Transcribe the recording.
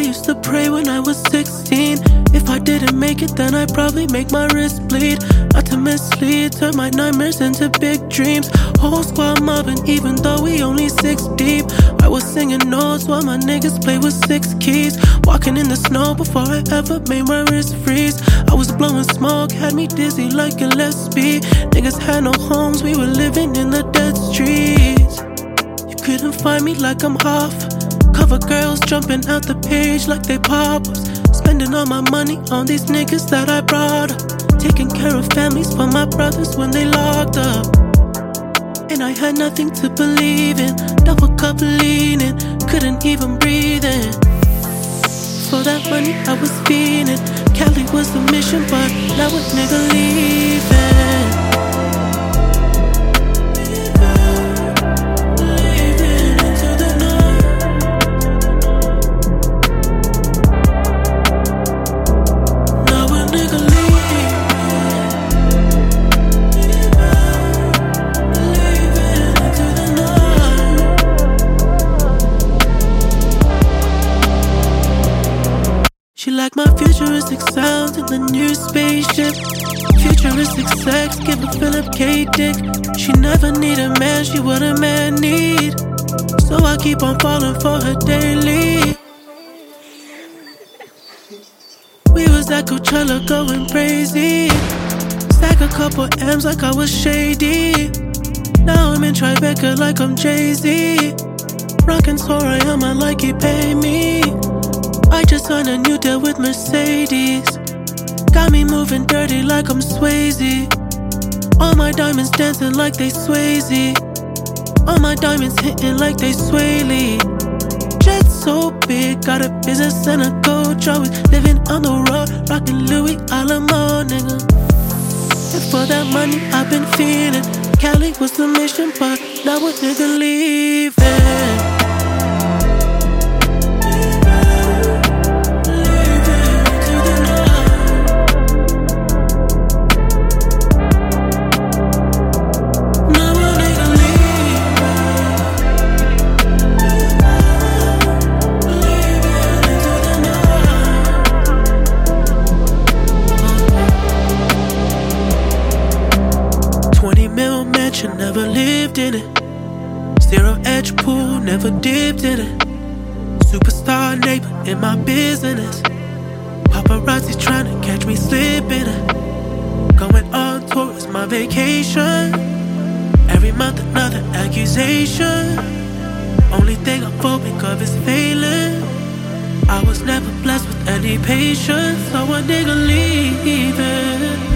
used to pray when I was 16. If I didn't make it, then I'd probably make my wrist bleed. Not to mislead, turn my nightmares into big dreams. Whole squad mobbing, even though we only 6 deep. I was singing notes while my niggas play with 6 keys. Walking in the snow before I ever made my wrist freeze. I was blowing smoke, had me dizzy like Gillespie. Niggas had no homes, we were living in the dead streets. You couldn't find me like I'm off. Cover girls jumping out the page like they pop-ups. Spending all my money on these niggas that I brought up. Taking care of families for my brothers when they locked up. And I had nothing to believe in. Double cup leaning, couldn't even breathe in. For that money I was fiending. Cali was the mission, but now a nigga leaving. She liked my futuristic sounds in the new spaceship. Futuristic sex, give a Philip K dick. She never need a man, she what a man need. So I keep on falling for her daily. We was at Coachella going crazy. Stack a couple M's like I was shady. Now I'm in Tribeca like I'm Jay-Z. Rockin' Sorayama like he paid me. I just signed a new deal with Mercedes. Got me moving dirty like I'm Swayze. All my diamonds dancing like they Swayze. All my diamonds hitting like they Sway Lee. Jet so big, got a business and a coach. Always living on the road, rocking Louis Alamo, nigga. And for that money I've been feeling. Cali was the mission, but now a nigga leaving. Mansion, never lived in it. Zero edge pool, never dipped in it. Superstar neighbor in my business. Paparazzi trying to catch me slipping it. Going on tour is my vacation. Every month another accusation. Only thing I'm phobic of is failing. I was never blessed with any patience, so a nigga leaving.